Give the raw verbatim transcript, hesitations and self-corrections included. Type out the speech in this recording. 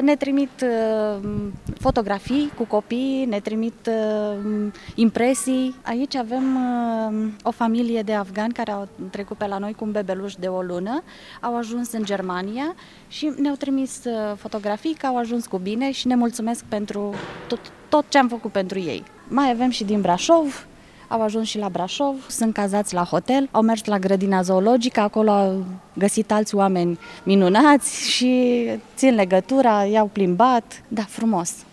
ne trimit uh, fotografii cu copii, ne trimit uh, impresii. Aici avem uh, o familie de afgani care au trecut pe la noi cu un bebeluș de o lună, au ajuns în Germania și ne-au trimis uh, fotografii că au ajuns cu bine și ne mulțumesc pentru tot, tot ce am făcut pentru ei. Mai avem și din Brașov. Au ajuns și la Brașov, sunt cazați la hotel, au mers la grădina zoologică, acolo au găsit alți oameni minunați și țin legătura, i-au plimbat, da, frumos.